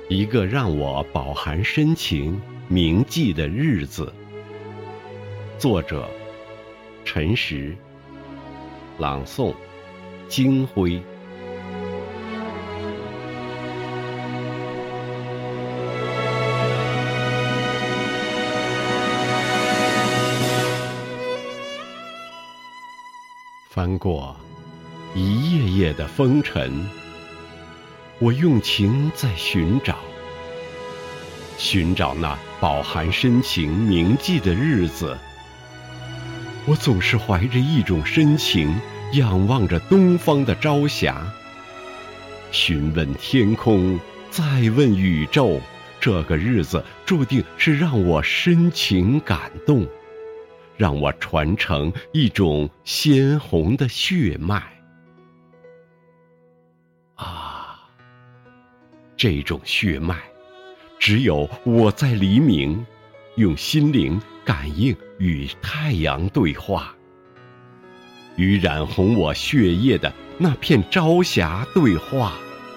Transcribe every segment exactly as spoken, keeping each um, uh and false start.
一个让我饱含深情铭记的日子。作者：陈实，朗诵：金辉。翻过一页页的风尘，我用情在寻找，寻找那饱含深情铭记的日子。我总是怀着一种深情，仰望着东方的朝霞，询问天空，再问宇宙，这个日子注定是让我深情感动，让我传承一种鲜红的血脉。啊，这种血脉，只有我在黎明，用心灵感应与太阳对话，与染红我血液的那片朝霞对话。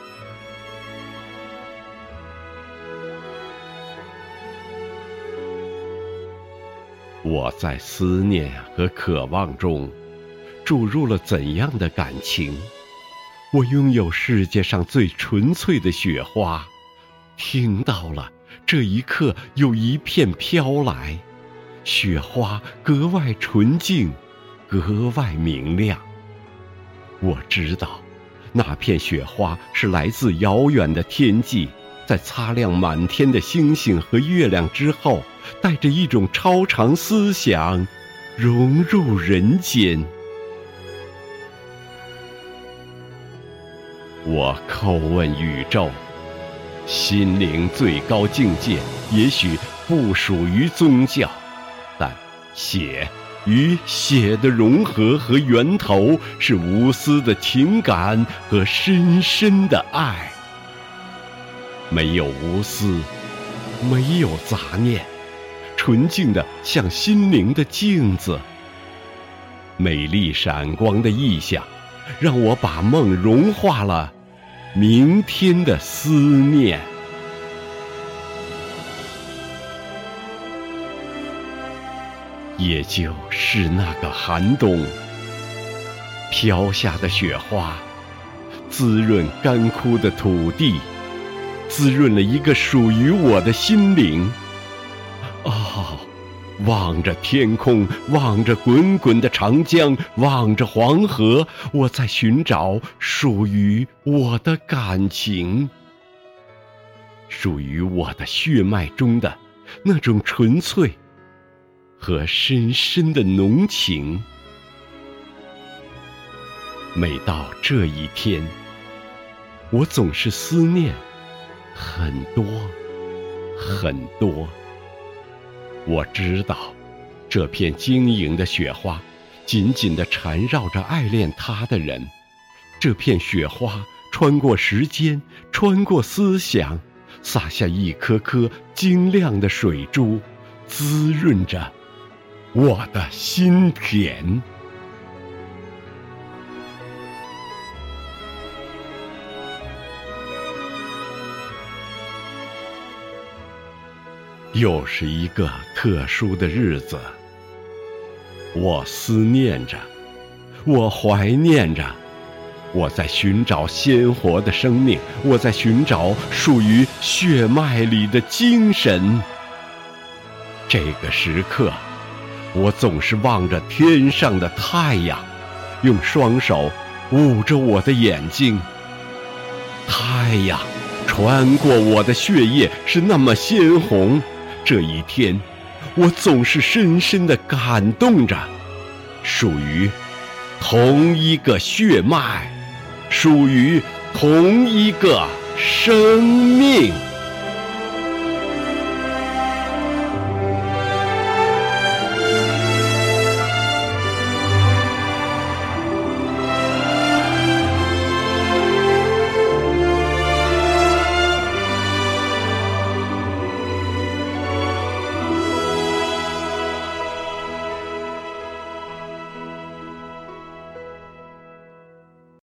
我在思念和渴望中注入了怎样的感情？我拥有世界上最纯粹的雪花，听到了这一刻有一片飘来，雪花格外纯净，格外明亮。我知道那片雪花是来自遥远的天际，在擦亮满天的星星和月亮之后，带着一种超常思想融入人间。我叩问宇宙，心灵最高境界也许不属于宗教，但血与血的融合和源头是无私的情感和深深的爱。没有无私，没有杂念，纯净的像心灵的镜子。美丽闪光的意象，让我把梦融化了明天的思念。也就是那个寒冬，飘下的雪花滋润干枯的土地，滋润了一个属于我的心灵。哦，望着天空，望着滚滚的长江，望着黄河，我在寻找属于我的感情，属于我的血脉中的那种纯粹和深深的浓情。每到这一天，我总是思念很多很多。我知道这片晶莹的雪花紧紧地缠绕着爱恋它的人，这片雪花穿过时间，穿过思想，洒下一颗颗晶亮的水珠，滋润着我的心田。又是一个特殊的日子，我思念着，我怀念着，我在寻找鲜活的生命，我在寻找属于血脉里的精神。这个时刻，我总是望着天上的太阳，用双手捂着我的眼睛。太阳穿过我的血液是那么鲜红，这一天我总是深深地感动着，属于同一个血脉，属于同一个生命。